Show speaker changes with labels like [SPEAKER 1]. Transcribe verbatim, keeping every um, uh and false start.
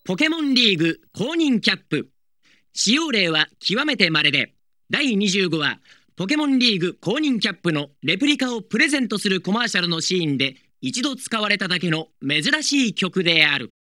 [SPEAKER 1] ポケモンリーグ公認キャップ。使用例は極めて稀で、だいにじゅうごわポケモンリーグ公認キャップのレプリカをプレゼントするコマーシャルのシーンで一度使われただけの珍しい曲である。